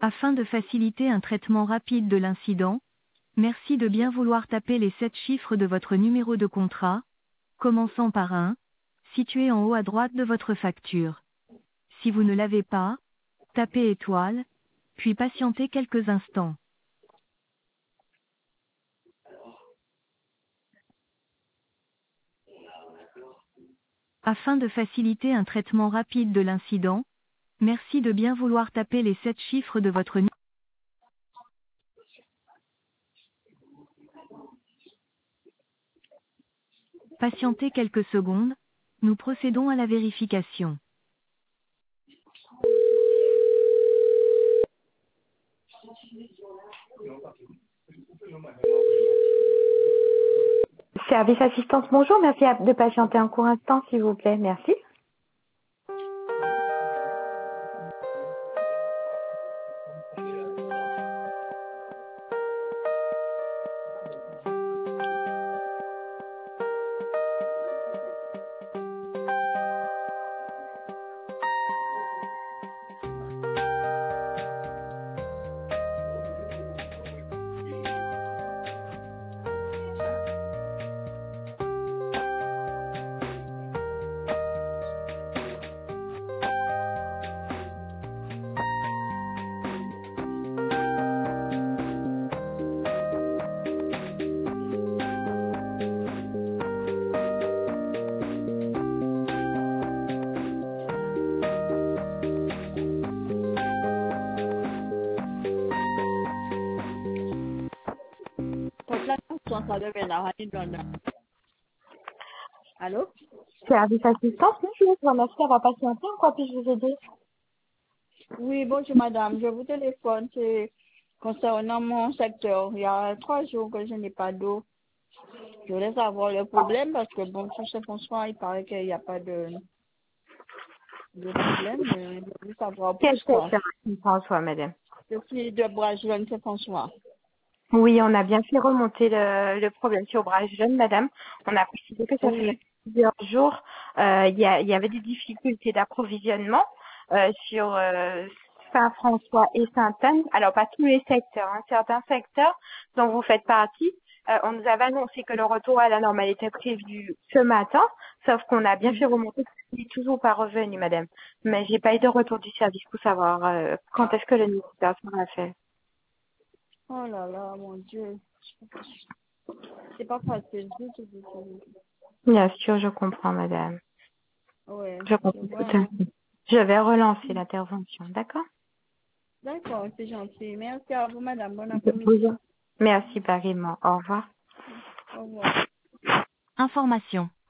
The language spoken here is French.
Afin de faciliter un traitement rapide de l'incident, merci de bien vouloir taper les 7 chiffres de votre numéro de contrat, commençant par 1, situé en haut à droite de votre facture. Si vous ne l'avez pas, tapez étoile, puis patientez quelques instants. Afin de faciliter un traitement rapide de l'incident, merci de bien vouloir taper les 7 chiffres de votre numéro. Patientez quelques secondes, nous procédons à la vérification. Service assistance, bonjour, merci de patienter un court instant s'il vous plaît, merci. Allô? Service assistance, bonjour, je vous remercie d'avoir patienté, en quoi puis-je vous aider? Oui, bonjour madame. Je vous téléphone, c'est concernant mon secteur. Il y a 3 jours que je n'ai pas d'eau. Je voulais savoir le problème parce que bon, sur ce François, il paraît qu'il n'y a pas de problème. Mais je voulais savoir Quel plus quoi. secteur, François, madame? Je suis de Bragelonne, c'est François. Oui, on a bien fait remonter le problème sur Bras Jeune, madame. On a précisé que ça faisait Oui. plusieurs jours. Il y avait des difficultés d'approvisionnement sur Saint-François et Sainte-Anne. Alors, pas tous les secteurs, hein. Certains secteurs dont vous faites partie. On nous avait annoncé que le retour à la normale était prévu ce matin, sauf qu'on a bien fait remonter que ce n'est toujours pas revenu, madame. Mais j'ai pas eu de retour du service pour savoir quand est-ce que le nécessaire sera fait. Oh là là, mon Dieu. C'est pas facile du tout, du tout. Bien sûr, je comprends, madame. Ouais, Je c'est comprends tout à vraiment. fait. Je vais relancer l'intervention, d'accord? D'accord, c'est gentil. Merci à vous, madame. Bon après-midi. Bonjour. Merci pareillement. Au revoir. Au revoir. Information.